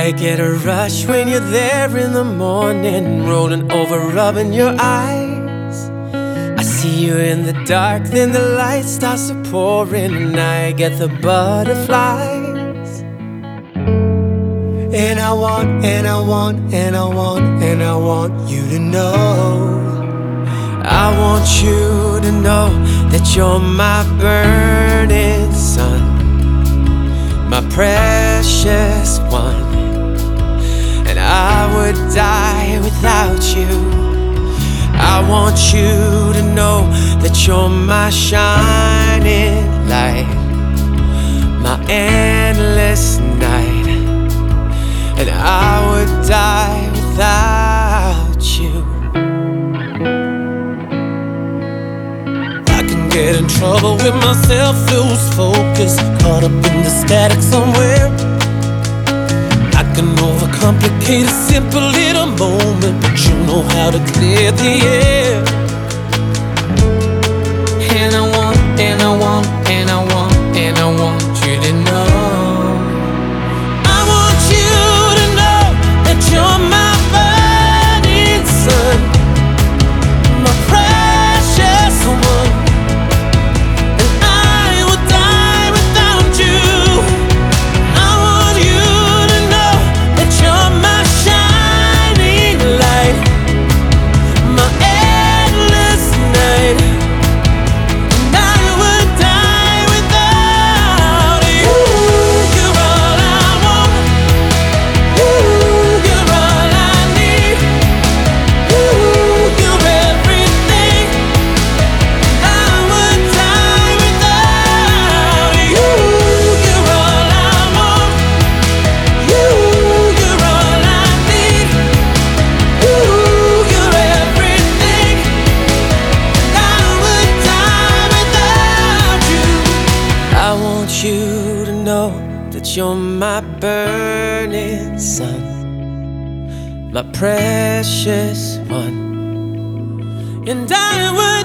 I get a rush when you're there in the morning, rolling over, rubbing your eyes. I see you in the dark, then the light starts to pour in, and I get the butterflies. And I want, and I want, and I want, and I want you to know, I want you to know that you're my burning sun, my precious one. And I would die without you. I want you to know that you're my shining light, my endless night. And I would die without you. I can get in trouble with myself, lose focus, caught up in the static somewhere. I can overcomplicate a simple little moment, but you know how to clear the air. And I want, and I want, and I want, and I want you to know, I want you to know that you're my burning sun, my precious one. And I will die without you. I want you to know that you're my shining light, my endless night. And I would die without you. You're all I want. You're all I need. You're everything. I would die without you. You're all I want. You're all I need. You're everything. I would die without you. I want you to know that you're my burning sun, my precious one. And I would